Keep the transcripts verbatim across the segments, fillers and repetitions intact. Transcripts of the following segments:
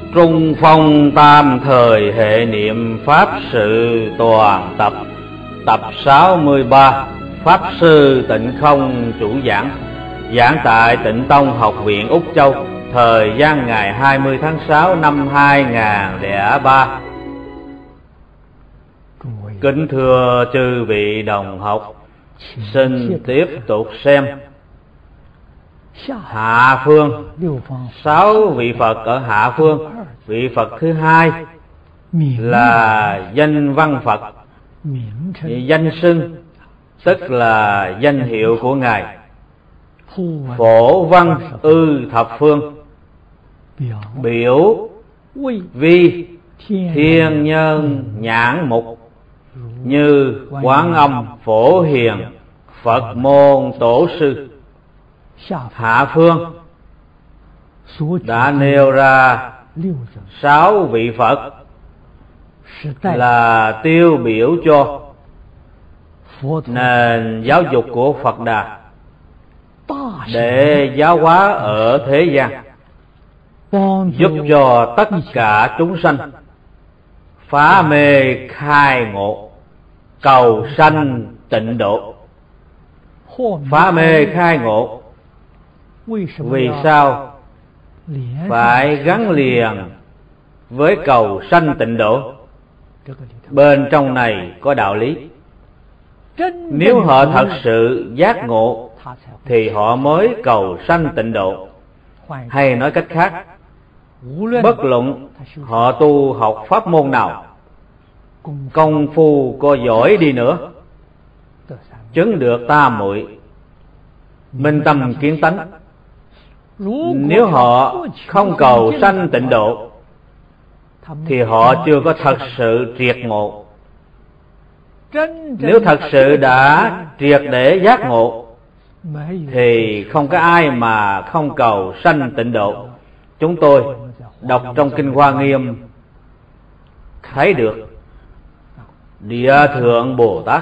Trung phong tam thời hệ niệm Pháp sự toàn tập. Tập sáu mươi ba. Pháp sư Tịnh Không chủ giảng. Giảng tại Tịnh Tông Học viện Úc Châu. Thời gian ngày hai mươi tháng sáu năm hai nghìn không trăm lẻ ba. Kính thưa chư vị đồng học, xin tiếp tục xem hạ phương. Sáu vị Phật ở hạ phương. Vị Phật thứ hai là danh văn Phật, danh xưng tức là danh hiệu của Ngài. Phổ văn ư thập phương, biểu vi thiên nhân nhãn mục, như Quán Âm Phổ Hiền Phật môn tổ sư. Hạ phương đã nêu ra sáu vị Phật là tiêu biểu cho nền giáo dục của Phật Đà để giáo hóa ở thế gian, giúp cho tất cả chúng sanh phá mê khai ngộ, cầu sanh tịnh độ. Phá mê khai ngộ vì sao phải gắn liền với cầu sanh tịnh độ? Bên trong này có đạo lý. Nếu họ thật sự giác ngộ thì họ mới cầu sanh tịnh độ. Hay nói cách khác, bất luận họ tu học pháp môn nào, công phu có giỏi đi nữa, chứng được tam muội, minh tâm kiến tánh, nếu họ không cầu sanh tịnh độ thì họ chưa có thật sự triệt ngộ. Nếu thật sự đã triệt để giác ngộ thì không có ai mà không cầu sanh tịnh độ. Chúng tôi đọc trong Kinh Hoa Nghiêm thấy được Địa Thượng Bồ Tát,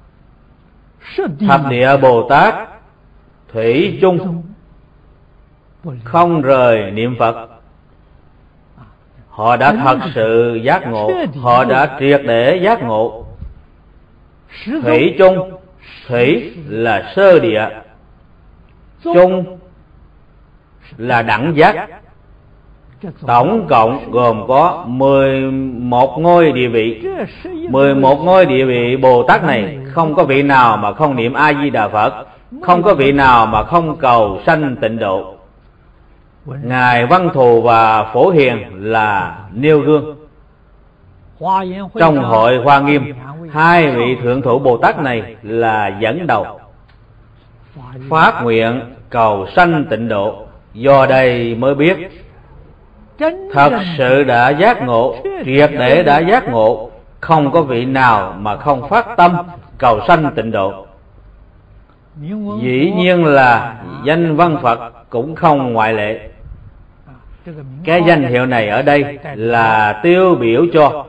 Thập Địa Bồ Tát thủy chung không rời niệm Phật. Họ đã thật sự giác ngộ, họ đã triệt để giác ngộ. Thủy chung, thủy là sơ địa, chung là đẳng giác. Tổng cộng gồm có mười một ngôi địa vị. Mười một ngôi địa vị Bồ Tát này không có vị nào mà không niệm A Di Đà Phật, không có vị nào mà không cầu sanh tịnh độ. Ngài Văn Thù và Phổ Hiền là nêu gương. Trong hội Hoa Nghiêm, hai vị Thượng Thủ Bồ Tát này là dẫn đầu, phát nguyện cầu sanh tịnh độ. Do đây mới biết thật sự đã giác ngộ, triệt để đã giác ngộ, không có vị nào mà không phát tâm cầu sanh tịnh độ. Dĩ nhiên là danh văn Phật cũng không ngoại lệ. Cái danh hiệu này ở đây là tiêu biểu cho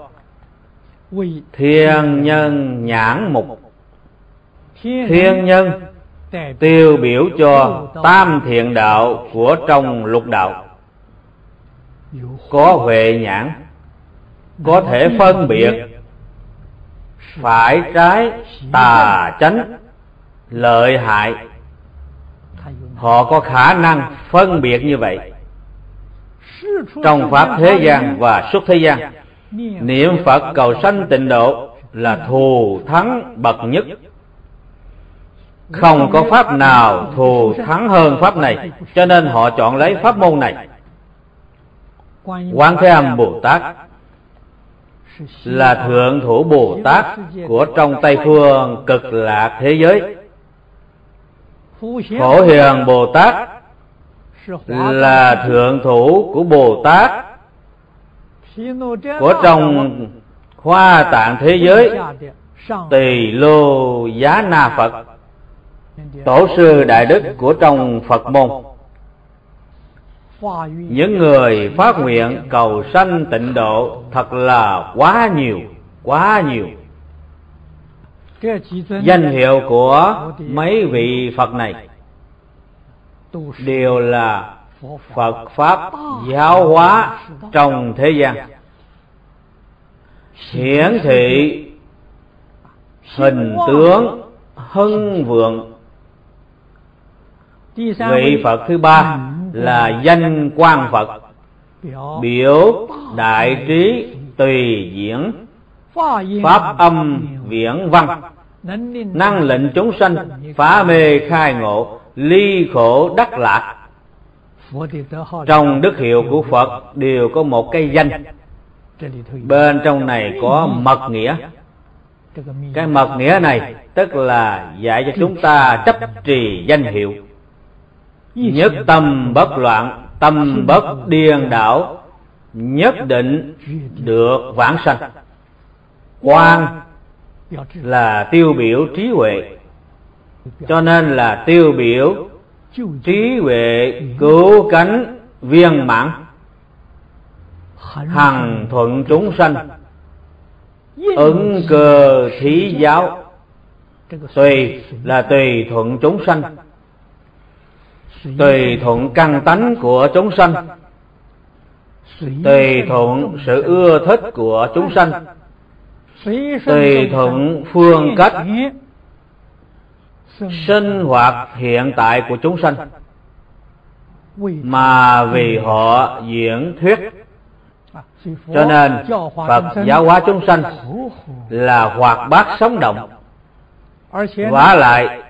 thiên nhân nhãn mục. Thiên nhân tiêu biểu cho tam thiện đạo của trong lục đạo. Có huệ nhãn, có thể phân biệt phải trái, tà chánh, lợi hại. Họ có khả năng phân biệt như vậy. Trong pháp thế gian và xuất thế gian, niệm Phật cầu sanh tịnh độ là thù thắng bậc nhất. Không có pháp nào thù thắng hơn pháp này, cho nên họ chọn lấy pháp môn này. Quán Thế Âm Bồ Tát là Thượng Thủ Bồ Tát của trong Tây Phương Cực Lạc thế giới. Phổ Hiền Bồ Tát là Thượng Thủ của Bồ Tát của trong Hoa Tạng thế giới. Tỳ Lô Giá Na Phật, tổ sư đại đức của trong Phật môn. Những người phát nguyện cầu sanh tịnh độ thật là quá nhiều, quá nhiều. Danh hiệu của mấy vị Phật này đều là Phật Pháp giáo hóa trong thế gian, hiển thị hình tướng hưng vượng. Vị Phật thứ ba là danh Quang Phật, biểu đại trí tùy diễn, pháp âm viễn văn, năng lệnh chúng sanh phá mê khai ngộ, ly khổ đắc lạc. Trong đức hiệu của Phật đều có một cái danh, bên trong này có mật nghĩa. Cái mật nghĩa này tức là dạy cho chúng ta chấp trì danh hiệu, nhất tâm bất loạn, tâm bất điên đảo, nhất định được vãng sanh. Quang là tiêu biểu trí huệ, cho nên là tiêu biểu trí huệ cứu cánh viên mãn, hằng thuận chúng sanh, ứng cơ thí giáo. Tùy là tùy thuận chúng sanh, tùy thuận căn tánh của chúng sanh, tùy thuận sự ưa thích của chúng sanh, tùy thuận phương cách sinh hoạt hiện tại của chúng sanh, mà vì họ diễn thuyết. Cho nên Phật giáo hóa chúng sanh là hoạt bát sống động, vả lại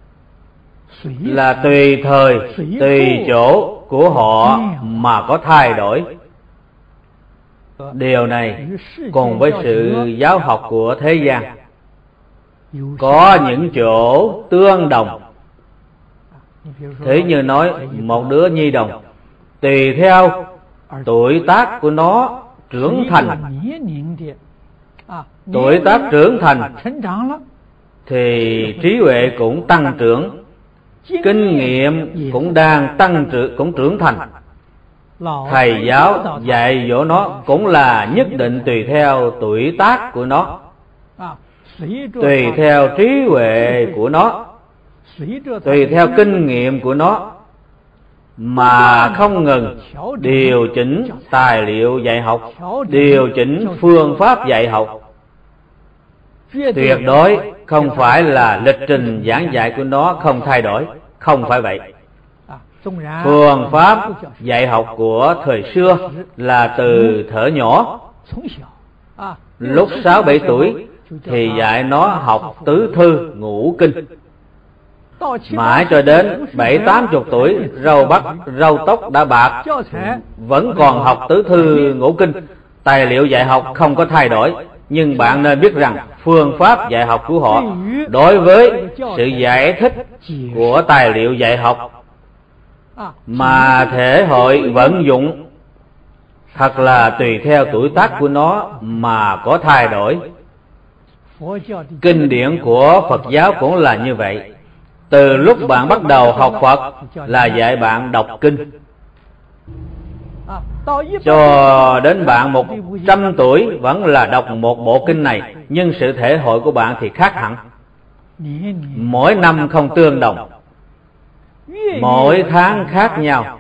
là tùy thời tùy chỗ của họ mà có thay đổi. Điều này cùng với sự giáo học của thế gian có những chỗ tương đồng. Thế như nói một đứa nhi đồng, tùy theo tuổi tác của nó trưởng thành, tuổi tác trưởng thành thì trí huệ cũng tăng trưởng, kinh nghiệm cũng đang tăng trưởng, cũng trưởng thành. Thầy giáo dạy dỗ nó cũng là nhất định tùy theo tuổi tác của nó, tùy theo trí huệ của nó, tùy theo kinh nghiệm của nó, mà không ngừng điều chỉnh tài liệu dạy học, điều chỉnh phương pháp dạy học. Tuyệt đối không phải là lịch trình giảng dạy của nó không thay đổi, không phải vậy. Phương pháp dạy học của thời xưa là từ thuở nhỏ, lúc sáu bảy tuổi thì dạy nó học tứ thư ngũ kinh, mãi cho đến bảy tám chục tuổi râu bắt râu tóc đã bạc vẫn còn học tứ thư ngũ kinh. Tài liệu dạy học không có thay đổi, nhưng bạn nên biết rằng phương pháp dạy học của họ đối với sự giải thích của tài liệu dạy học mà thể hội vận dụng thật là tùy theo tuổi tác của nó mà có thay đổi. Kinh điển của Phật giáo cũng là như vậy. Từ lúc bạn bắt đầu học Phật là dạy bạn đọc kinh, cho đến bạn một trăm tuổi vẫn là đọc một bộ kinh này, nhưng sự thể hội của bạn thì khác hẳn. Mỗi năm không tương đồng, mỗi tháng khác nhau.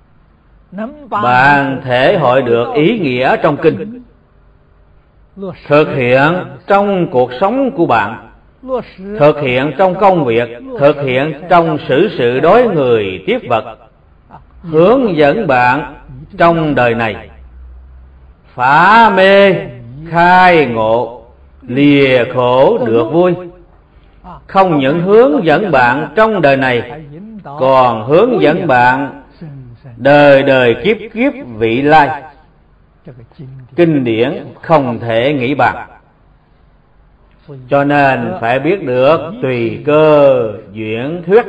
Bạn thể hội được ý nghĩa trong kinh, thực hiện trong cuộc sống của bạn, thực hiện trong công việc, thực hiện trong xử sự đối người tiếp vật, hướng dẫn bạn trong đời này phá mê khai ngộ, lìa khổ được vui. Không những hướng dẫn bạn trong đời này, còn hướng dẫn bạn đời đời kiếp kiếp vị lai. Kinh điển không thể nghĩ bàn, cho nên phải biết được tùy cơ diễn thuyết,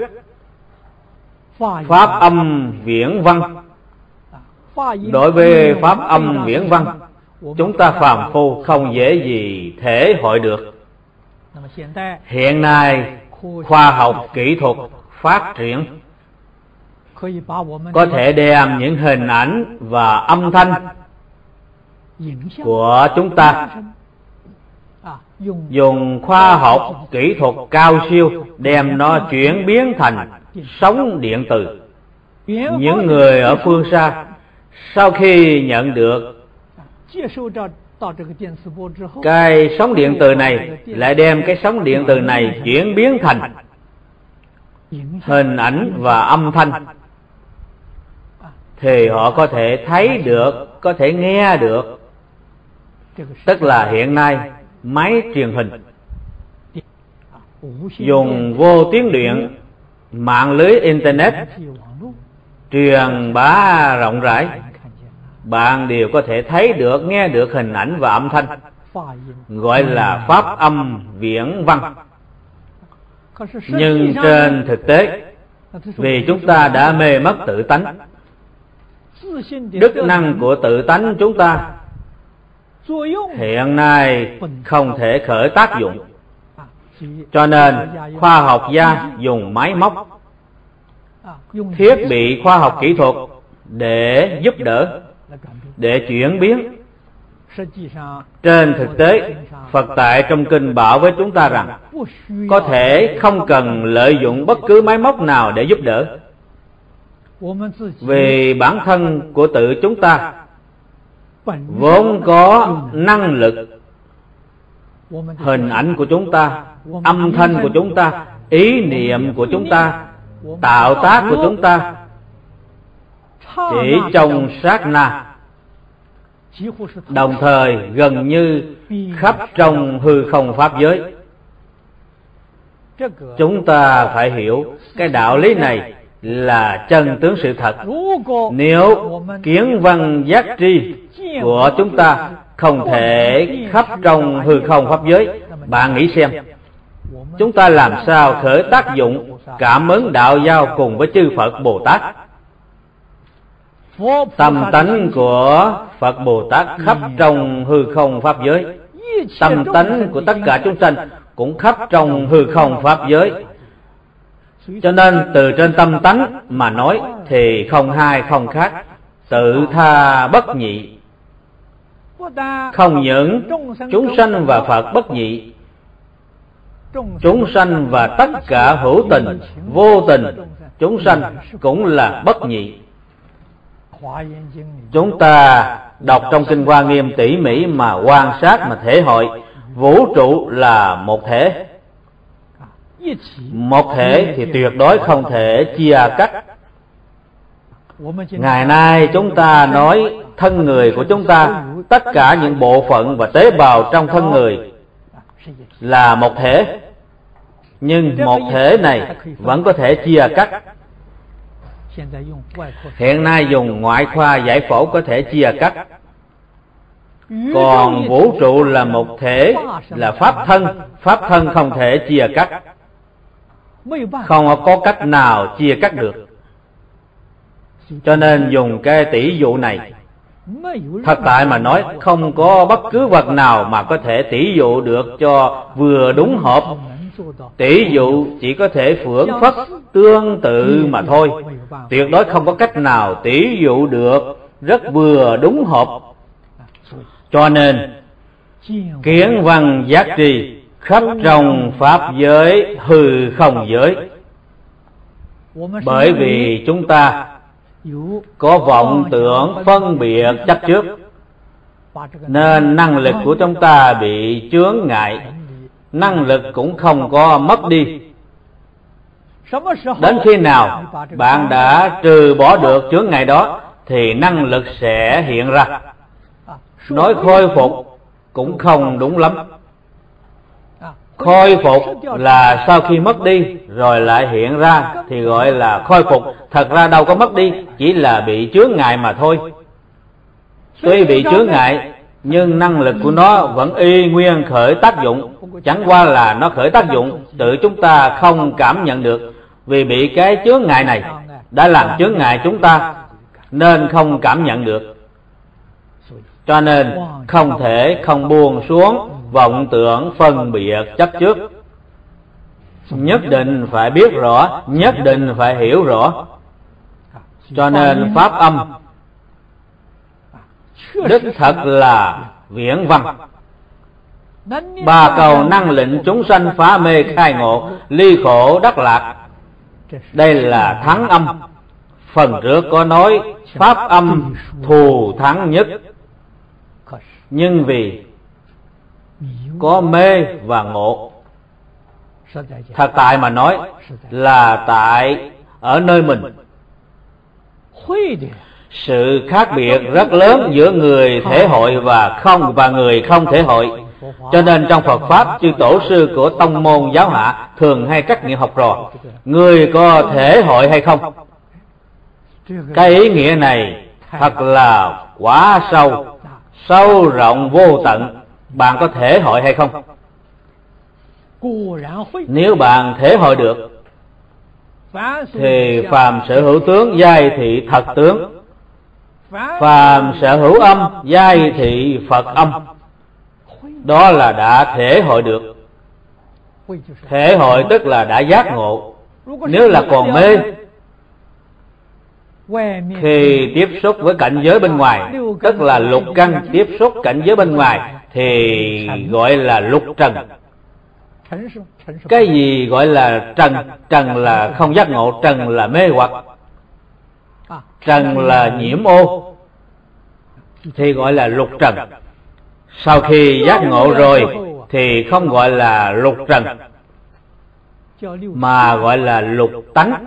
pháp âm viễn văn. Đối với pháp âm viễn văn, chúng ta phàm phu không dễ gì thể hội được. Hiện nay khoa học kỹ thuật phát triển, có thể đem những hình ảnh và âm thanh của chúng ta dùng khoa học kỹ thuật cao siêu đem nó chuyển biến thành sóng điện từ. Những người ở phương xa sau khi nhận được cái sóng điện từ này, lại đem cái sóng điện từ này chuyển biến thành hình ảnh và âm thanh, thì họ có thể thấy được, có thể nghe được. Tức là hiện nay máy truyền hình dùng vô tuyến điện, mạng lưới internet truyền bá rộng rãi, bạn đều có thể thấy được, nghe được hình ảnh và âm thanh, gọi là pháp âm viễn văn. Nhưng trên thực tế, vì chúng ta đã mê mất tự tánh, đức năng của tự tánh chúng ta hiện nay không thể khởi tác dụng, cho nên khoa học gia dùng máy móc, thiết bị khoa học kỹ thuật để giúp đỡ, để chuyển biến. Trên thực tế, Phật tại trong kinh bảo với chúng ta rằng có thể không cần lợi dụng bất cứ máy móc nào để giúp đỡ, vì bản thân của tự chúng ta vốn có năng lực. Hình ảnh của chúng ta, âm thanh của chúng ta, ý niệm của chúng ta, tạo tác của chúng ta, chỉ trong sát na, đồng thời gần như khắp trong hư không pháp giới. Chúng ta phải hiểu cái đạo lý này là chân tướng sự thật. Nếu kiến văn giác tri của chúng ta không thể khắp trong hư không pháp giới, bạn nghĩ xem, chúng ta làm sao khởi tác dụng cảm ứng đạo giao cùng với chư Phật Bồ Tát? Tâm tánh của Phật Bồ Tát khắp trong hư không pháp giới, tâm tánh của tất cả chúng sanh cũng khắp trong hư không pháp giới. Cho nên từ trên tâm tánh mà nói thì không hai không khác, tự tha bất nhị. Không những chúng sanh và Phật bất nhị, chúng sanh và tất cả hữu tình, vô tình chúng sanh cũng là bất nhị. Chúng ta đọc trong Kinh Hoa Nghiêm tỉ mỉ mà quan sát mà thể hội, vũ trụ là một thể. Một thể thì tuyệt đối không thể chia cắt. Ngày nay chúng ta nói thân người của chúng ta, tất cả những bộ phận và tế bào trong thân người là một thể, nhưng một thể này vẫn có thể chia cắt. Hiện nay dùng ngoại khoa giải phẫu có thể chia cắt. Còn vũ trụ là một thể, là pháp thân, pháp thân không thể chia cắt, không có cách nào chia cắt được. Cho nên dùng cái tỷ dụ này, thật tại mà nói không có bất cứ vật nào mà có thể tỷ dụ được cho vừa đúng hợp. Tỷ dụ chỉ có thể phưởng phất tương tự mà thôi, tuyệt đối không có cách nào tỷ dụ được rất vừa đúng hợp. Cho nên kiến văn giác tri khắp trong pháp giới hư không giới. Bởi vì chúng ta có vọng tưởng phân biệt chấp trước, nên năng lực của chúng ta bị chướng ngại, năng lực cũng không có mất đi. Đến khi nào bạn đã trừ bỏ được chướng ngại đó thì năng lực sẽ hiện ra. Nói khôi phục cũng không đúng lắm. Khôi phục là sau khi mất đi rồi lại hiện ra thì gọi là khôi phục. Thật ra đâu có mất đi, chỉ là bị chướng ngại mà thôi. Tuy bị chướng ngại nhưng năng lực của nó vẫn y nguyên khởi tác dụng. Chẳng qua là nó khởi tác dụng tự chúng ta không cảm nhận được, vì bị cái chướng ngại này đã làm chướng ngại chúng ta nên không cảm nhận được. Cho nên không thể không buông xuống vọng tưởng phân biệt chấp trước. Nhất định phải biết rõ, nhất định phải hiểu rõ. Cho nên pháp âm đích thật là viễn văn. Ba cầu năng lệnh chúng sanh phá mê khai ngộ, ly khổ đắc lạc. Đây là thắng âm, Phần trước có nói pháp âm thù thắng nhất, nhưng vì có mê và ngộ. Thật tại mà nói là tại ở nơi mình. Sự khác biệt rất lớn giữa người thể hội và không và người không thể hội. Cho nên trong Phật Pháp, chư tổ sư của tông môn giáo hạ thường hay trắc nghiệm học trò: người có thể hội hay không? Cái ý nghĩa này thật là quá sâu, sâu rộng vô tận. Bạn có thể hội hay không? Nếu bạn thể hội được thì phàm sở hữu tướng giai thị thật tướng, phàm sở hữu âm giai thị Phật âm. Đó là đã thể hội được. Thể hội tức là đã giác ngộ. Nếu là còn mê thì tiếp xúc với cảnh giới bên ngoài, tức là lục căn tiếp xúc cảnh giới bên ngoài, thì gọi là lục trần. Cái gì gọi là trần? Trần là không giác ngộ, trần là mê hoặc, trần là nhiễm ô, thì gọi là lục trần. Sau khi giác ngộ rồi thì không gọi là lục trần, mà gọi là lục tánh.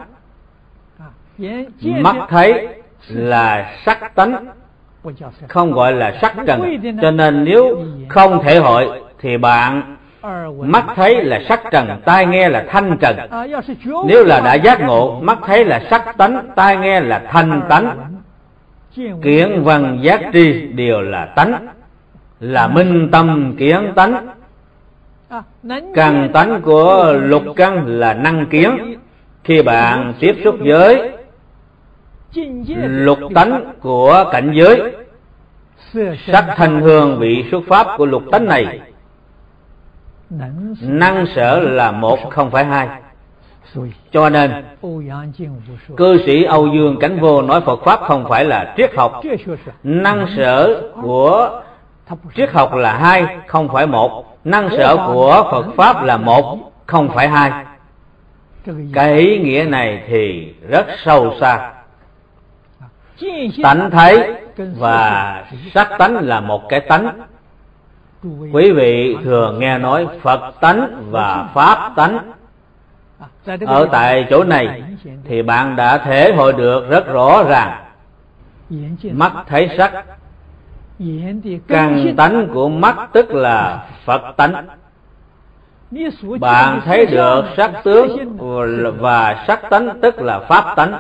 Mắt thấy là sắc tánh, không gọi là sắc trần. Cho nên nếu không thể hội thì bạn mắt thấy là sắc trần, tai nghe là thanh trần. Nếu là đã giác ngộ, mắt thấy là sắc tánh, tai nghe là thanh tánh, kiến văn giác tri đều là tánh, là minh tâm kiến tánh. Căn tánh của lục căn là năng kiến. Khi bạn tiếp xúc với lục tánh của cảnh giới, sắc thanh hương vị xuất pháp của lục tánh này, năng sở là một không phải hai. Cho nên cư sĩ Âu Dương Cảnh Vô nói Phật Pháp không phải là triết học. Năng sở của triết học là hai, không phải một. Năng sở của Phật Pháp là một, không phải hai. Cái ý nghĩa này thì rất sâu xa. Tánh thấy và sắc tánh là một cái tánh. Quý vị thường nghe nói Phật tánh và Pháp tánh. Ở tại chỗ này thì bạn đã thể hội được rất rõ ràng. Mắt thấy sắc, căn tánh của mắt tức là Phật tánh. Bạn thấy được sắc tướng và sắc tánh tức là Pháp tánh.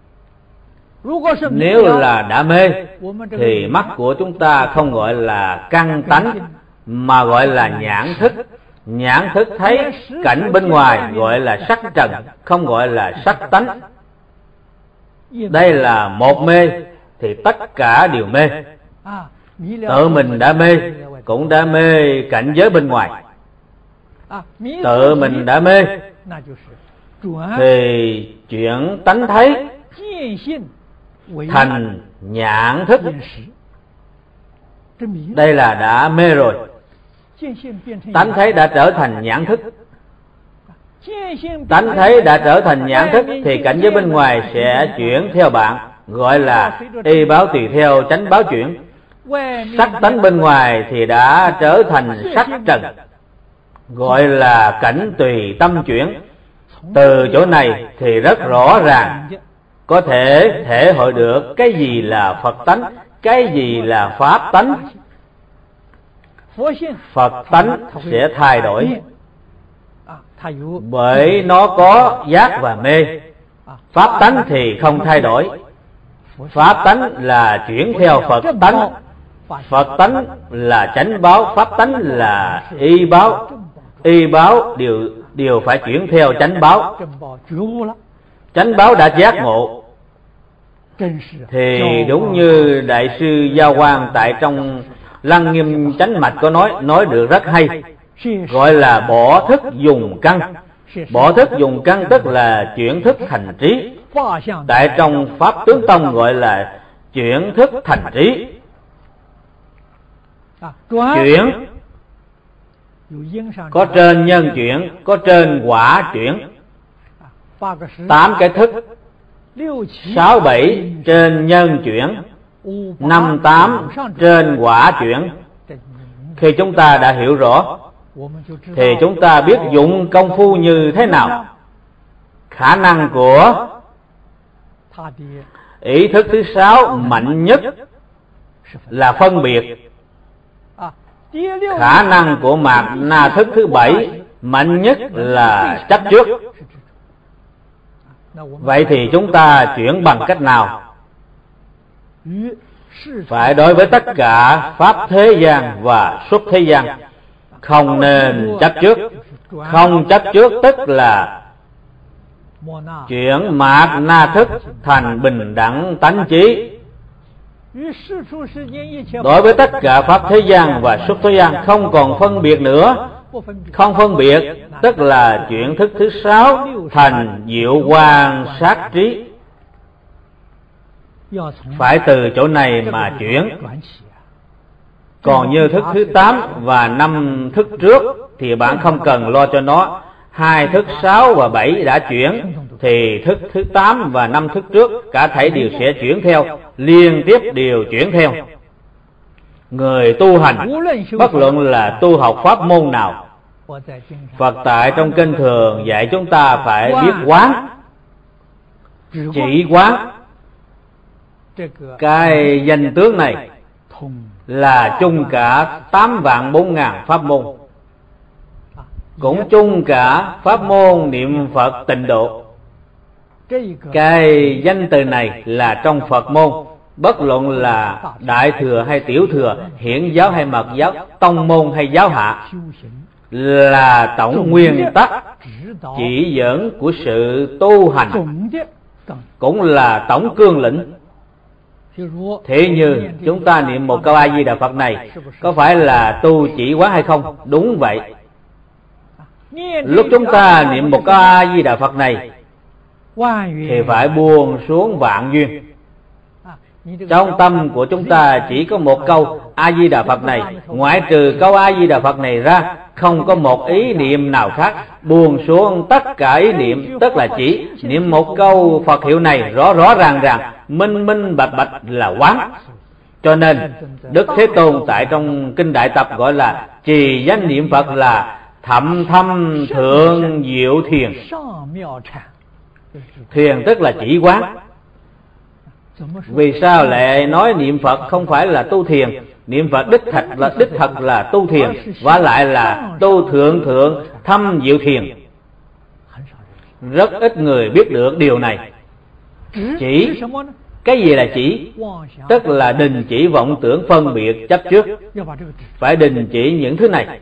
Nếu là đã mê thì mắt của chúng ta không gọi là căn tánh, mà gọi là nhãn thức. Nhãn thức thấy cảnh bên ngoài gọi là sắc trần, không gọi là sắc tánh. Đây là một mê thì tất cả đều mê. Tự mình đã mê cũng đã mê cảnh giới bên ngoài. Tự mình đã mê thì chuyển tánh thấy thành nhãn thức. Đây là đã mê rồi. Tánh thấy đã trở thành nhãn thức. Tánh thấy đã trở thành nhãn thức thì cảnh giới bên ngoài sẽ chuyển theo bạn, gọi là y báo tùy theo chánh báo chuyển. Sắc tánh bên ngoài thì đã trở thành sắc trần, gọi là cảnh tùy tâm chuyển. Từ chỗ này thì rất rõ ràng có thể thể hội được cái gì là Phật tánh, cái gì là Pháp tánh. Phật tánh sẽ thay đổi bởi nó có giác và mê. Pháp tánh thì không thay đổi. Pháp tánh là chuyển theo Phật tánh. Phật tánh là chánh báo, Pháp tánh là y báo. Y báo đều đều phải chuyển theo chánh báo. Chánh báo đã giác ngộ thì đúng như Đại sư Giao Quang tại trong Lăng Nghiêm Chánh Mạch có nói, nói được rất hay, gọi là bỏ thức dùng căn. Bỏ thức dùng căn tức là chuyển thức thành trí. Tại trong Pháp Tướng Tông gọi là chuyển thức thành trí. Chuyển có trên nhân chuyển, có trên quả chuyển. Tám cái thức sáu bảy trên nhân chuyển, năm tám trên quả chuyển. Khi chúng ta đã hiểu rõ thì chúng ta biết dụng công phu như thế nào. Khả năng của ý thức thứ sáu mạnh nhất là phân biệt. Khả năng của mạt na thức thứ bảy mạnh nhất là chấp trước. Vậy thì chúng ta chuyển bằng cách nào? Phải đối với tất cả pháp thế gian và xuất thế gian không nên chấp trước. Không chấp trước tức là chuyển mạt na thức thành bình đẳng tánh trí. Đối với tất cả pháp thế gian và xuất thế gian không còn phân biệt nữa. Không phân biệt tức là chuyển thức thứ sáu thành diệu quan sát trí. Phải từ chỗ này mà chuyển. Còn như thức thứ tám và năm thức trước thì bạn không cần lo cho nó. Hai thức sáu và bảy đã chuyển thì thức thứ tám và năm thức trước cả thảy đều sẽ chuyển theo, liên tiếp đều chuyển theo. Người tu hành bất luận là tu học pháp môn nào, Phật tại trong kinh thường dạy chúng ta phải biết quán, chỉ quán. Cái danh tướng này là chung cả tám vạn bốn ngàn pháp môn, cũng chung cả pháp môn niệm Phật tịnh độ. Cái danh từ này là trong Phật môn, bất luận là đại thừa hay tiểu thừa, hiển giáo hay mật giáo, tông môn hay giáo hạ, là tổng nguyên tắc chỉ dẫn của sự tu hành, cũng là tổng cương lĩnh. Thế như chúng ta niệm một câu A Di Đà Phật này có phải là tu chỉ quán hay không? Đúng vậy. Lúc chúng ta niệm một câu A Di Đà Phật này thì phải buông xuống vạn duyên. Trong tâm của chúng ta chỉ có một câu A Di Đà Phật này, ngoại trừ câu A Di Đà Phật này ra không có một ý niệm nào khác. Buông xuống tất cả ý niệm, tức là chỉ niệm một câu Phật hiệu này rõ rõ ràng ràng, minh minh bạch bạch là quán. Cho nên Đức Thế Tôn tại trong kinh Đại Tập gọi là trì danh niệm Phật là thậm thâm thượng diệu thiền. Thiền tức là chỉ quán. Vì sao lại nói niệm Phật không phải là tu thiền? Niệm Phật đích thật là đích thật là tu thiền, và lại là tu thượng thượng thâm diệu thiền. Rất ít người biết được điều này. Chỉ, cái gì là chỉ? Tức là đình chỉ vọng tưởng phân biệt chấp trước. Phải đình chỉ những thứ này.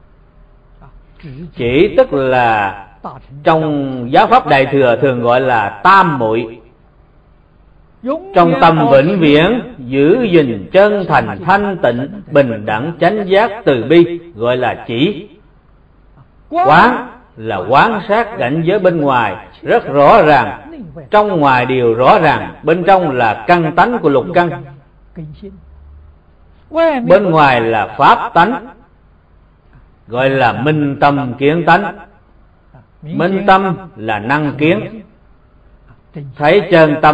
Chỉ tức là trong giáo pháp Đại Thừa thường gọi là tam muội. Trong tâm vĩnh viễn giữ gìn chân thành thanh tịnh bình đẳng chánh giác từ bi, gọi là chỉ. Quán là quán sát cảnh giới bên ngoài rất rõ ràng, trong ngoài đều rõ ràng, bên trong là căn tánh của lục căn, bên ngoài là pháp tánh, gọi là minh tâm kiến tánh. Minh tâm là năng kiến, thấy chân tâm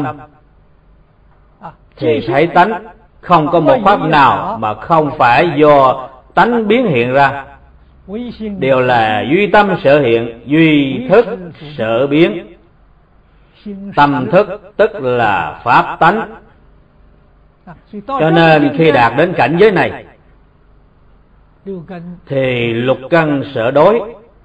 thì thấy tánh. Không có một pháp nào mà không phải do tánh biến hiện ra, đều là duy tâm sở hiện, duy thức sở biến. Tâm thức tức là pháp tánh. Cho nên khi đạt đến cảnh giới này thì lục căn sở đối,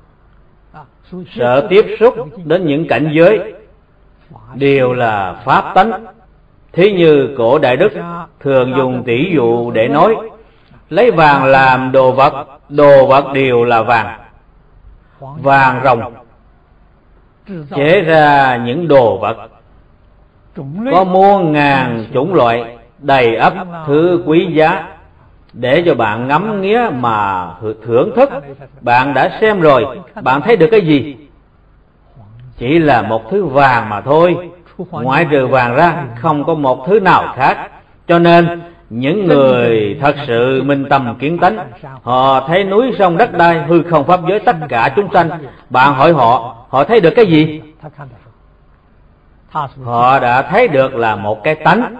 sở tiếp xúc đến những cảnh giới đều là pháp tánh. Thí như cổ Đại Đức thường dùng tỷ dụ để nói, lấy vàng làm đồ vật, đồ vật đều là vàng. Vàng ròng chế ra những đồ vật có muôn ngàn chủng loại, đầy ắp thứ quý giá để cho bạn ngắm nghía mà thưởng thức. Bạn đã xem rồi, bạn thấy được cái gì? Chỉ là một thứ vàng mà thôi. Ngoại trừ vàng ra không có một thứ nào khác. Cho nên những người thật sự minh tâm kiến tánh, họ thấy núi sông đất đai, hư không pháp giới, tất cả chúng sanh, bạn hỏi họ, họ thấy được cái gì? họ đã thấy được là một cái tánh,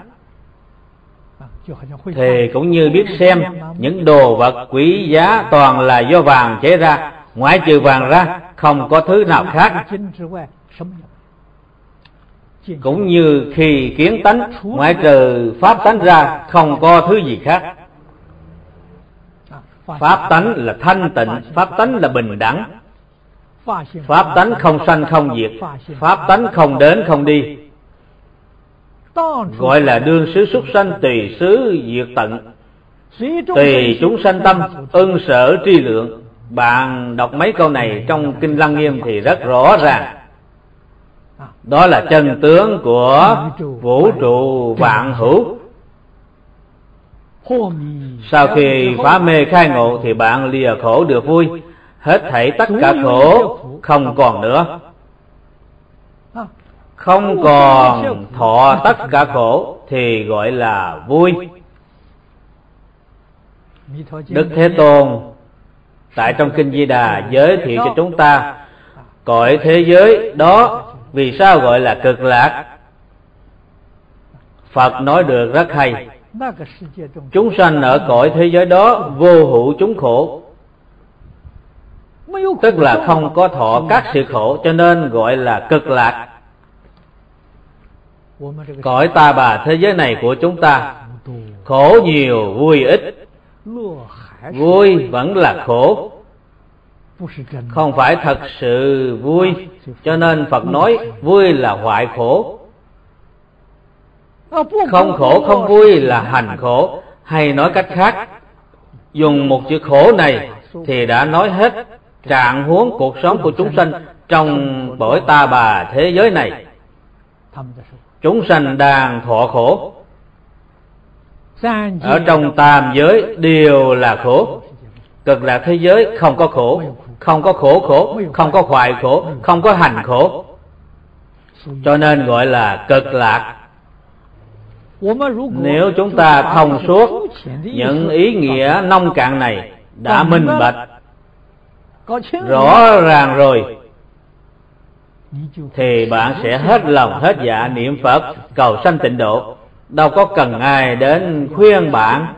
thì cũng như biết xem những đồ vật quý giá toàn là do vàng chế ra, ngoại trừ vàng ra không có thứ nào khác. Cũng như khi kiến tánh, ngoại trừ pháp tánh ra không có thứ gì khác. Pháp tánh là thanh tịnh, pháp tánh là bình đẳng, pháp tánh không sanh không diệt, pháp tánh không đến không đi, gọi là đương xứ súc sanh, tùy xứ diệt tận, tùy chúng sanh tâm, ưng sở tri lượng. Bạn đọc mấy câu này trong Kinh Lăng Nghiêm thì rất rõ ràng. Đó là chân tướng của vũ trụ vạn hữu. Sau khi phá mê khai ngộ thì bạn lìa khổ được vui, hết thảy tất cả khổ không còn nữa, không còn thọ tất cả khổ thì gọi là vui. Đức Thế Tôn tại trong Kinh Di Đà giới thiệu cho chúng ta cõi thế giới đó vì sao gọi là cực lạc. Phật nói được rất hay. Chúng sanh ở cõi thế giới đó vô hữu chúng khổ, tức là không có thọ các sự khổ, cho nên gọi là cực lạc. Cõi ta bà thế giới này của chúng ta khổ nhiều vui ít, vui vẫn là khổ, không phải thật sự vui, cho nên Phật nói vui là hoại khổ. Không khổ không vui là hành khổ, hay nói cách khác, dùng một chữ khổ này thì đã nói hết trạng huống cuộc sống của chúng sanh trong cõi ta bà thế giới này. Chúng sanh đang thọ khổ, ở trong tam giới đều là khổ. Cực lạc thế giới không có khổ, không có khổ khổ, không có hoại khổ, không có hành khổ, cho nên gọi là cực lạc. Nếu chúng ta thông suốt những ý nghĩa nông cạn này, đã minh bạch rõ ràng rồi, thì bạn sẽ hết lòng hết dạ niệm Phật cầu sanh tịnh độ, đâu có cần ai đến khuyên bạn.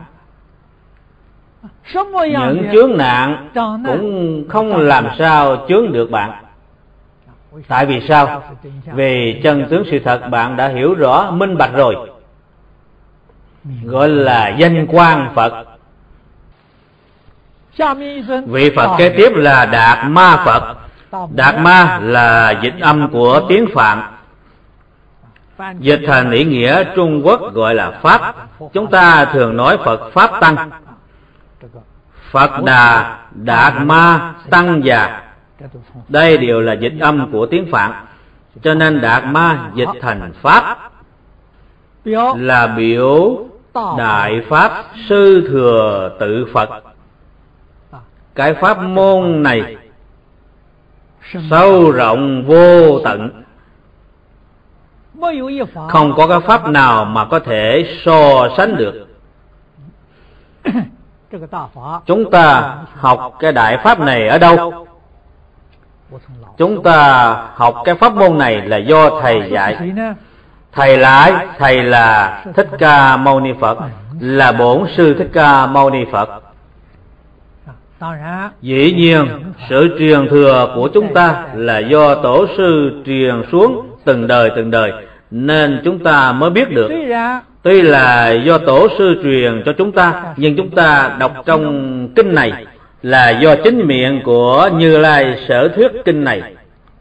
Những chướng nạn cũng không làm sao chướng được bạn. Tại vì sao? Vì chân tướng sự thật bạn đã hiểu rõ minh bạch rồi, gọi là danh quang Phật. Vị Phật kế tiếp là Đạt Ma Phật. Đạt Ma là dịch âm của tiếng Phạn, dịch thành ý nghĩa Trung Quốc gọi là Pháp. Chúng ta thường nói Phật Pháp Tăng, Phật Đà, Đạt Ma, Tăng Già, đây đều là dịch âm của tiếng Phạn, cho nên Đạt Ma dịch thành Pháp, là biểu Đại Pháp Sư Thừa Tự Phật. Cái pháp môn này sâu rộng vô tận, không có cái pháp nào mà có thể so sánh được. Chúng ta học cái đại pháp này ở đâu? Chúng ta học cái pháp môn này là do thầy dạy. Thầy lại, thầy là Thích Ca Mâu Ni Phật, là bổn sư Thích Ca Mâu Ni Phật. Dĩ nhiên sự truyền thừa của chúng ta là do tổ sư truyền xuống từng đời từng đời, nên chúng ta mới biết được. Tuy là do tổ sư truyền cho chúng ta, nhưng chúng ta đọc trong kinh này là do chính miệng của Như Lai sở thuyết kinh này.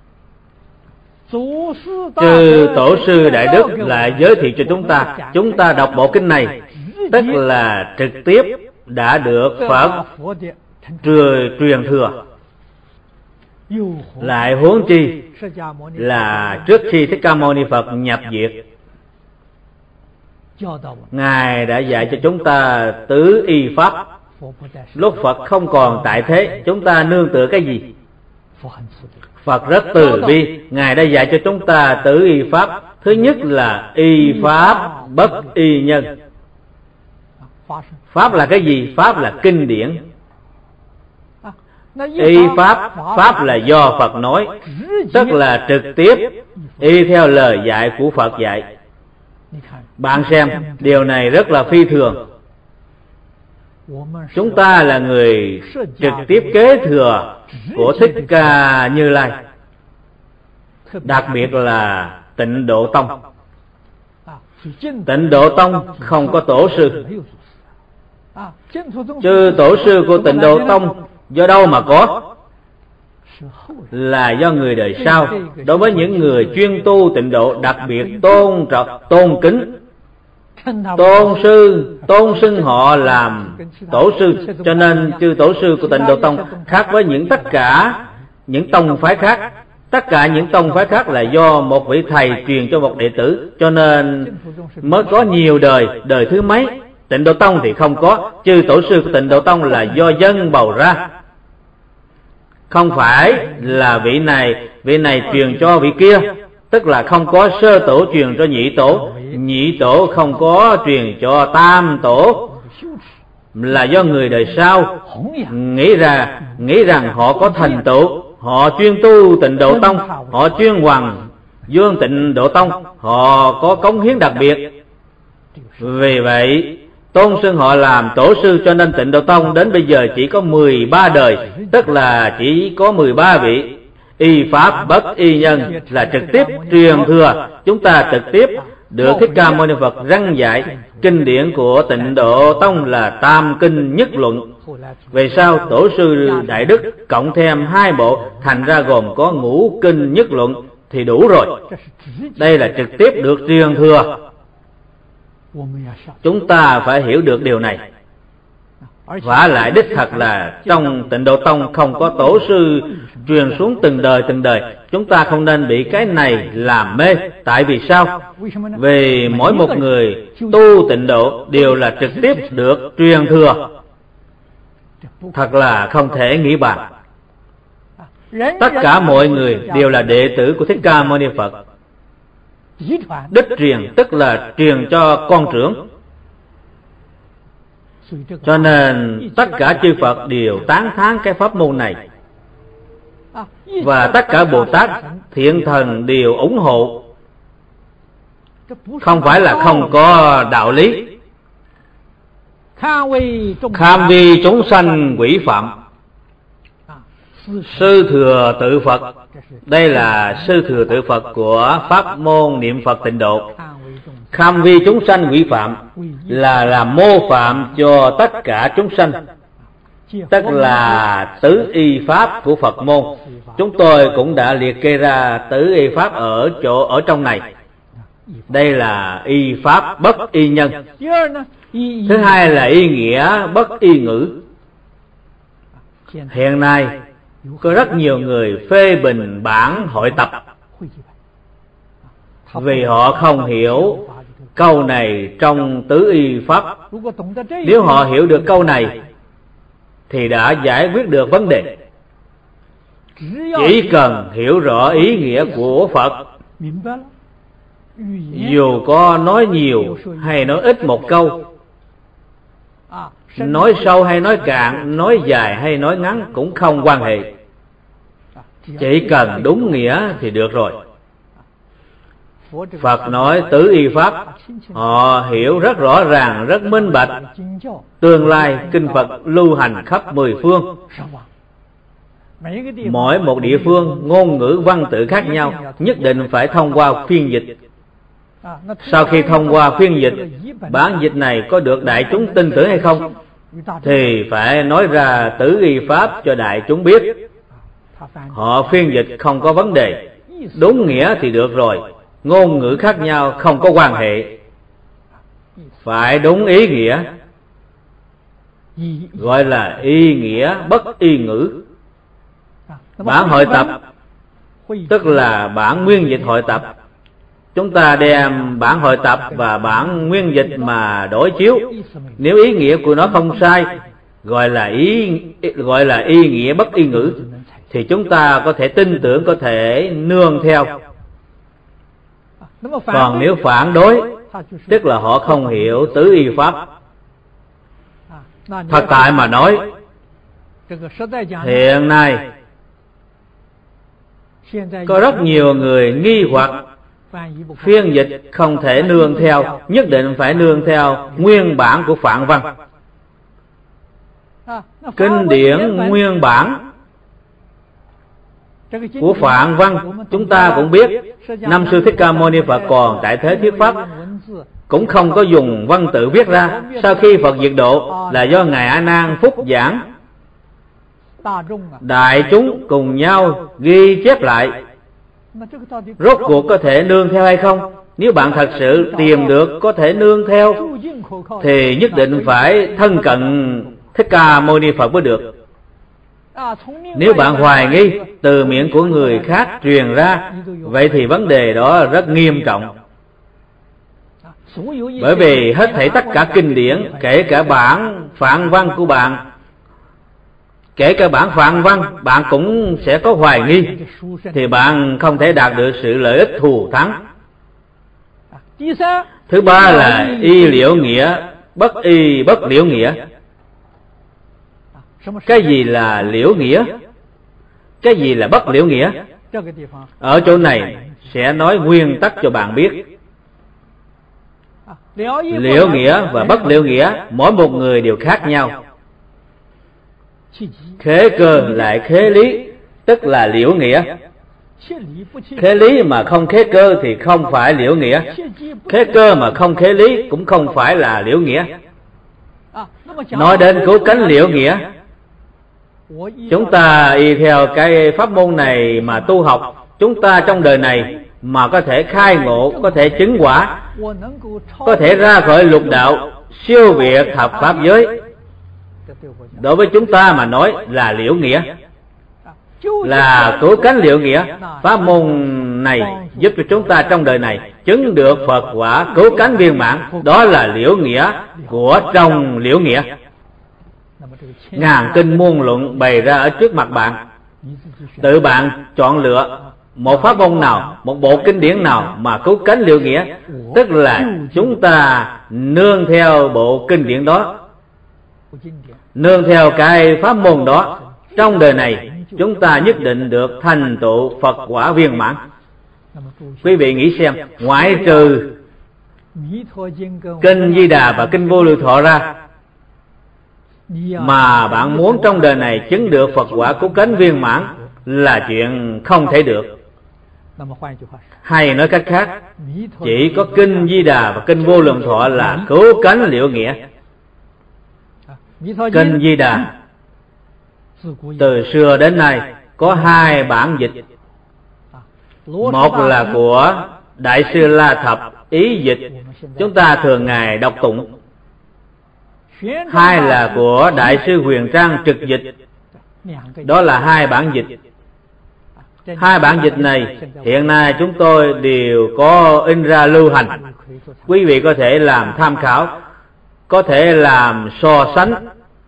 Chư tổ sư Đại Đức lại giới thiệu cho chúng ta, chúng ta đọc bộ kinh này tức là trực tiếp đã được Phật truyền thừa. Lại huống chi là trước khi Thích Ca Mâu Ni Phật nhập diệt, Ngài đã dạy cho chúng ta tứ y pháp. Lúc Phật không còn tại thế, chúng ta nương tựa cái gì? Phật rất từ bi, Ngài đã dạy cho chúng ta tứ y pháp. Thứ nhất là y pháp bất y nhân. Pháp là cái gì? Pháp là kinh điển. Y pháp, pháp là do Phật nói, tức là trực tiếp y theo lời dạy của Phật dạy. Bạn xem, điều này rất là phi thường. Chúng ta là người trực tiếp kế thừa của Thích Ca Như Lai, đặc biệt là Tịnh Độ Tông. Tịnh Độ Tông không có tổ sư. Chư tổ sư của Tịnh Độ Tông do đâu mà có? Là do người đời sau, đối với những người chuyên tu tịnh độ, đặc biệt tôn trọng, tôn kính tôn sư, tôn xưng họ làm tổ sư. Cho nên chư tổ sư của Tịnh Độ Tông khác với những tất cả những tông phái khác. Tất cả những tông phái khác là do một vị thầy truyền cho một đệ tử, cho nên mới có nhiều đời, đời thứ mấy. Tịnh Độ Tông thì không có. Chư tổ sư của Tịnh Độ Tông là do dân bầu ra, không phải là vị này vị này truyền cho vị kia. Tức là không có sơ tổ truyền cho nhị tổ, nhị tổ không có truyền cho tam tổ, là do người đời sau nghĩ ra nghĩ rằng họ có thành tựu, họ chuyên tu Tịnh Độ Tông, họ chuyên hoàng dương Tịnh Độ Tông, họ có cống hiến đặc biệt, vì vậy tôn xưng họ làm tổ sư. Cho nên Tịnh Độ Tông đến bây giờ chỉ có mười ba đời, tức là chỉ có mười ba vị y pháp bất y nhân, là trực tiếp truyền thừa. Chúng ta trực tiếp được Thích Ca Mâu Ni Phật răng dạy. Kinh điển của Tịnh Độ Tông là Tam Kinh Nhất Luận. Về sau tổ sư Đại Đức cộng thêm hai bộ, thành ra gồm có Ngũ Kinh Nhất Luận thì đủ rồi. Đây là trực tiếp được truyền thừa. Chúng ta phải hiểu được điều này. Vả lại đích thật là trong Tịnh Độ Tông không có tổ sư truyền xuống từng đời từng đời. Chúng ta không nên bị cái này làm mê. Tại vì sao? Vì mỗi một người tu tịnh độ đều là trực tiếp được truyền thừa. Thật là không thể nghĩ bàn. Tất cả mọi người đều là đệ tử của Thích Ca Mâu Ni Phật. Đích truyền tức là truyền cho con trưởng. Cho nên tất cả chư Phật đều tán thán cái pháp môn này, và tất cả Bồ Tát thiện thần đều ủng hộ. Không phải là không có đạo lý. Kham vi chúng sanh quỷ phạm, sư thừa tự Phật. Đây là sư thừa tự Phật của pháp môn niệm Phật tịnh độ. Kham vi chúng sanh quỷ phạm là làm mô phạm cho tất cả chúng sanh, tức là tứ y pháp của Phật môn. Chúng tôi cũng đã liệt kê ra tứ y pháp ở chỗ ở trong này. Đây là y pháp bất y nhân. Thứ hai là y nghĩa bất y ngữ. Hiện nay có rất nhiều người phê bình bản hội tập, vì họ không hiểu câu này trong tứ y pháp. Nếu họ hiểu được câu này thì đã giải quyết được vấn đề. Chỉ cần hiểu rõ ý nghĩa của Phật, dù có nói nhiều hay nói ít một câu, nói sâu hay nói cạn, nói dài hay nói ngắn cũng không quan hệ. Chỉ cần đúng nghĩa thì được rồi. Phật nói tứ y pháp, họ hiểu rất rõ ràng, rất minh bạch. Tương lai kinh Phật lưu hành khắp mười phương. Mỗi một địa phương ngôn ngữ văn tự khác nhau, nhất định phải thông qua phiên dịch. Sau khi thông qua phiên dịch, bản dịch này có được đại chúng tin tưởng hay không, thì phải nói ra tứ y pháp cho đại chúng biết. Họ phiên dịch không có vấn đề, đúng nghĩa thì được rồi. Ngôn ngữ khác nhau không có quan hệ, phải đúng ý nghĩa, gọi là y nghĩa bất y ngữ. Bản hội tập tức là bản nguyên dịch hội tập. Chúng ta đem bản hội tập và bản nguyên dịch mà đối chiếu, nếu ý nghĩa của nó không sai, gọi là ý gọi là y nghĩa bất y ngữ, thì chúng ta có thể tin tưởng, có thể nương theo. Còn nếu phản đối, tức là họ không hiểu tứ y pháp. Thật tại mà nói, Hiện nay có rất nhiều người nghi hoặc phiên dịch không thể nương theo, nhất định phải nương theo nguyên bản của Phạn Văn. Kinh điển nguyên bản của Phạn Văn chúng ta cũng biết, năm xưa Thích Ca Mâu Ni Phật còn tại thế thuyết pháp cũng không có dùng văn tự viết ra. Sau khi Phật diệt độ là do Ngài A Nan phúc giảng, đại chúng cùng nhau ghi chép lại. Rốt cuộc có thể nương theo hay không? Nếu bạn thật sự tìm được có thể nương theo thì nhất định phải thân cận Thích Ca Mâu Ni Phật mới được. Nếu bạn hoài nghi từ miệng của người khác truyền ra, vậy thì vấn đề đó rất nghiêm trọng. Bởi vì hết thảy tất cả kinh điển, kể cả bản Phạn Văn của bạn, kể cả bản Phạn Văn bạn cũng sẽ có hoài nghi, thì bạn không thể đạt được sự lợi ích thù thắng. Thứ ba là y liễu nghĩa, bất y bất liễu nghĩa. Cái gì là liễu nghĩa? Cái gì là bất liễu nghĩa? Ở chỗ này sẽ nói nguyên tắc cho bạn biết. Liễu nghĩa và bất liễu nghĩa mỗi một người đều khác nhau. Khế cơ lại khế lý, tức là liễu nghĩa. Khế lý mà không khế cơ thì không phải liễu nghĩa. Khế cơ mà không khế lý cũng không phải là liễu nghĩa. Nói đến cứu cánh liễu nghĩa, chúng ta y theo cái pháp môn này mà tu học, chúng ta trong đời này mà có thể khai ngộ, có thể chứng quả, có thể ra khỏi lục đạo, siêu việt thập pháp giới, đối với chúng ta mà nói là liễu nghĩa, là cứu cánh liễu nghĩa. Pháp môn này giúp cho chúng ta trong đời này chứng được Phật quả cứu cánh viên mãn, đó là liễu nghĩa của trong liễu nghĩa. Ngàn kinh muôn luận bày ra ở trước mặt bạn, tự bạn chọn lựa một pháp môn nào, một bộ kinh điển nào mà cứu cánh liễu nghĩa, tức là chúng ta nương theo bộ kinh điển đó, nương theo cái pháp môn đó, trong đời này chúng ta nhất định được thành tựu Phật quả viên mãn. Quý vị nghĩ xem, ngoại trừ kinh Di Đà và kinh Vô Lượng Thọ ra, mà bạn muốn trong đời này chứng được Phật quả cứu cánh viên mãn là chuyện không thể được. Hay nói cách khác, chỉ có kinh Di Đà và kinh Vô Lượng Thọ là cứu cánh liễu nghĩa. Kinh Di Đà từ xưa đến nay có hai bản dịch. Một là của Đại sư La Thập ý dịch, chúng ta thường ngày đọc tụng. Hai là của Đại sư Huyền Trang trực dịch. Đó là hai bản dịch. Hai bản dịch này hiện nay chúng tôi đều có in ra lưu hành. Quý vị có thể làm tham khảo, có thể làm so sánh.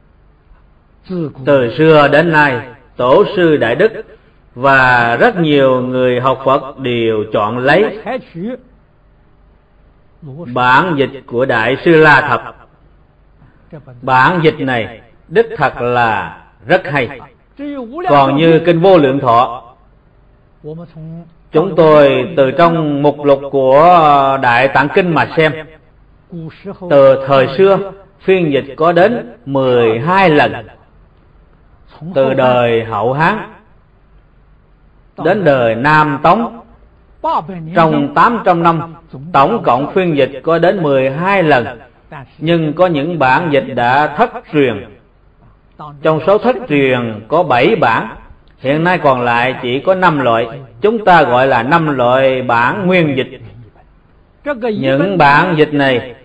Từ xưa đến nay, tổ sư Đại Đức và rất nhiều người học Phật đều chọn lấy bản dịch của Đại sư La Thập. Bản dịch này đích thật là rất hay. Còn như kinh Vô Lượng Thọ, chúng tôi từ trong mục lục của Đại Tạng Kinh mà xem, từ thời xưa phiên dịch có đến mười hai lần. Từ đời Hậu Hán đến đời Nam Tống, trong tám trăm năm tổng cộng phiên dịch có đến mười hai lần. Nhưng có những bản dịch đã thất truyền. Trong số thất truyền có bảy bản, hiện nay còn lại chỉ có năm loại. Chúng ta gọi là năm loại bản nguyên dịch. Những bản dịch này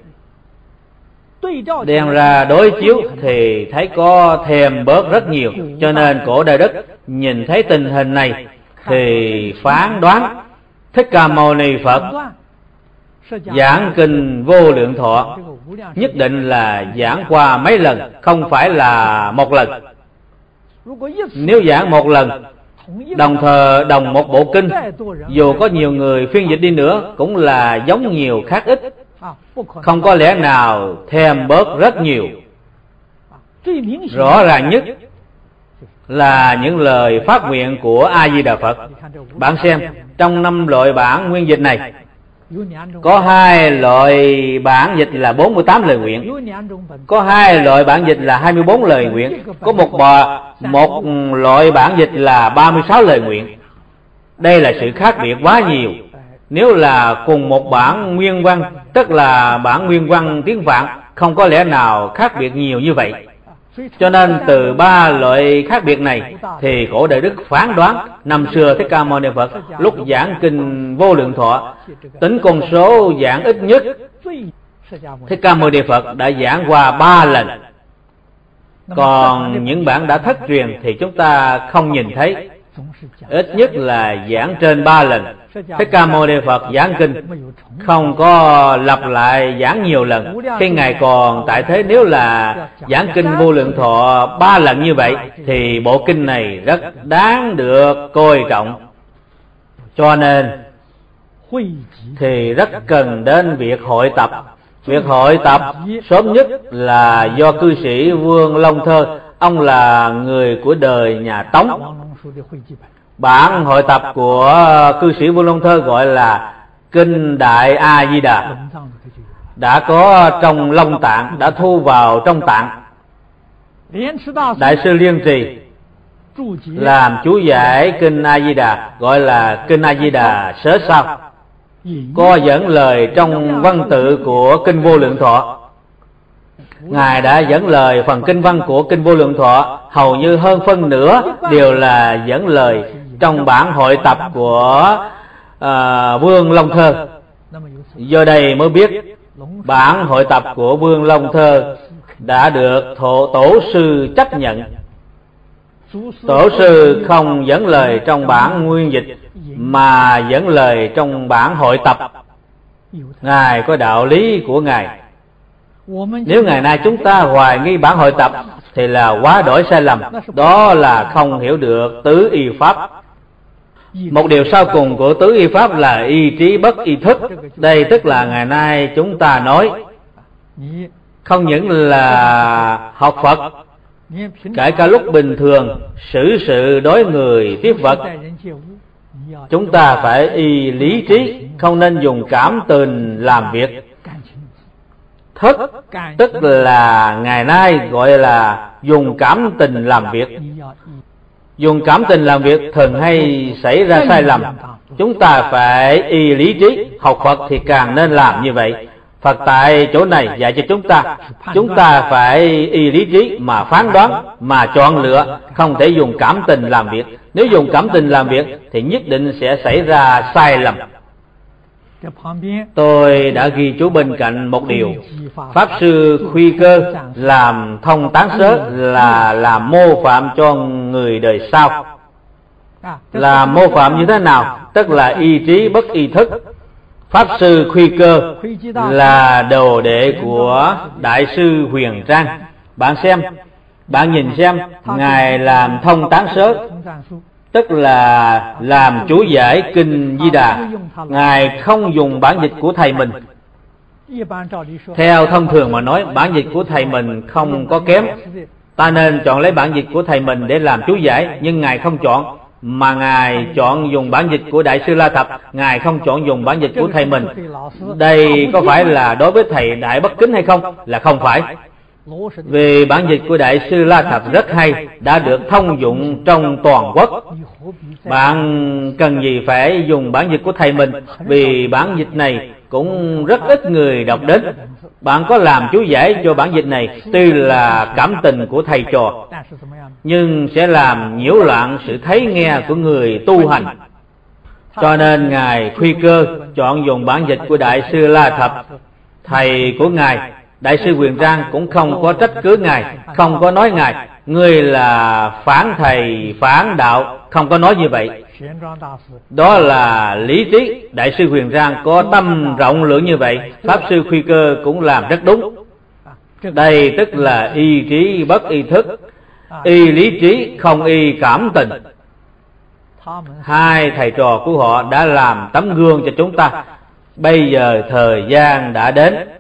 đem ra đối chiếu thì thấy có thêm bớt rất nhiều. Cho nên cổ Đại Đức nhìn thấy tình hình này thì phán đoán Thích Ca Mâu Ni Phật giảng kinh Vô Lượng Thọ nhất định là giảng qua mấy lần, không phải là một lần. Nếu giảng một lần, đồng thời đồng một bộ kinh, dù có nhiều người phiên dịch đi nữa cũng là giống nhiều khác ít, không có lẽ nào thêm bớt rất nhiều. Rõ ràng nhất là những lời phát nguyện của A Di Đà Phật. Bạn xem, trong năm loại bản nguyên dịch này có hai loại bản dịch là bốn mươi tám lời nguyện, có hai loại bản dịch là hai mươi bốn lời nguyện, có một bò, một loại bản dịch là ba mươi sáu lời nguyện. Đây là sự khác biệt quá nhiều. Nếu là cùng một bản nguyên văn, tức là bản nguyên văn tiếng Phạn, không có lẽ nào khác biệt nhiều như vậy. Cho nên từ ba loại khác biệt này thì Cổ Đại Đức phán đoán năm xưa Thích Ca Mâu Ni Phật lúc giảng kinh Vô Lượng Thọ, tính con số giảng ít nhất Thích Ca Mâu Ni Phật đã giảng qua ba lần. Còn những bản đã thất truyền thì chúng ta không nhìn thấy, ít nhất là giảng trên ba lần. Thích Ca Mâu Ni Phật giảng kinh không có lặp lại giảng nhiều lần. Khi Ngài còn tại thế, nếu là giảng kinh Vô Lượng Thọ ba lần như vậy thì bộ kinh này rất đáng được coi trọng. Cho nên thì rất cần đến việc hội tập. Việc hội tập sớm nhất là do cư sĩ Vương Long Thơ. Ông là người của đời nhà Tống. Bản hội tập của cư sĩ Vương Long Thơ gọi là Kinh Đại A Di Đà, đã có trong Long Tạng, đã thu vào trong Tạng. Đại sư Liên Trì làm chú giải Kinh A Di Đà gọi là Kinh A Di Đà Sớ Sao, có dẫn lời trong văn tự của Kinh Vô Lượng Thọ. Ngài đã dẫn lời phần kinh văn của Kinh Vô Lượng Thọ, hầu như hơn phân nửa đều là dẫn lời trong bản hội tập của à, Vương Long Thơ. Do đây mới biết bản hội tập của Vương Long Thơ đã được thổ, tổ sư chấp nhận. Tổ sư không dẫn lời trong bản nguyên dịch mà dẫn lời trong bản hội tập. Ngài có đạo lý của Ngài. Nếu ngày nay chúng ta hoài nghi bản hội tập thì là quá đổi sai lầm, đó là không hiểu được tứ y pháp. Một điều sau cùng của tứ y pháp là y trí bất y thức. Đây tức là ngày nay chúng ta nói không những là học Phật, kể cả lúc bình thường xử sự đối người tiếp vật, chúng ta phải y lý trí, không nên dùng cảm tình làm việc. Thức tức là ngày nay gọi là dùng cảm tình làm việc. Dùng cảm tình làm việc thường hay xảy ra sai lầm. Chúng ta phải y lý trí, học Phật thì càng nên làm như vậy. Phật tại chỗ này dạy cho chúng ta, chúng ta phải y lý trí mà phán đoán, mà chọn lựa, không thể dùng cảm tình làm việc. Nếu dùng cảm tình làm việc thì nhất định sẽ xảy ra sai lầm. Tôi đã ghi chú bên cạnh một điều. Pháp Sư Khuy Cơ làm thông tán sớ là làm mô phạm cho người đời sau. Là mô phạm như thế nào? Tức là y trí bất y thức. Pháp Sư Khuy Cơ là đồ đệ của Đại sư Huyền Trang. Bạn xem, bạn nhìn xem, Ngài làm thông tán sớ, tức là làm chú giải Kinh Di Đà. Ngài không dùng bản dịch của thầy mình. Theo thông thường mà nói, bản dịch của thầy mình không có kém, ta nên chọn lấy bản dịch của thầy mình để làm chú giải. Nhưng Ngài không chọn, mà Ngài chọn dùng bản dịch của Đại sư La Thập. Ngài không chọn dùng bản dịch của thầy mình. Đây có phải là đối với thầy Đại bất kính hay không? Là không phải. Vì bản dịch của Đại sư La Thập rất hay, đã được thông dụng trong toàn quốc. Bạn cần gì phải dùng bản dịch của thầy mình? Vì bản dịch này cũng rất ít người đọc đến. Bạn có làm chú giải cho bản dịch này, tuy là cảm tình của thầy trò, nhưng sẽ làm nhiễu loạn sự thấy nghe của người tu hành. Cho nên Ngài Khuy Cơ chọn dùng bản dịch của Đại sư La Thập. Thầy của Ngài Đại sư Huyền Trang cũng không có trách cứ Ngài, không có nói Ngài ngươi là phản thầy phản đạo, không có nói như vậy. Đó là lý trí. Đại sư Huyền Trang có tâm rộng lượng như vậy, Pháp Sư Khuy Cơ cũng làm rất đúng. Đây tức là y trí bất y thức, y lý trí không y cảm tình. Hai thầy trò của họ đã làm tấm gương cho chúng ta. Bây giờ thời gian đã đến,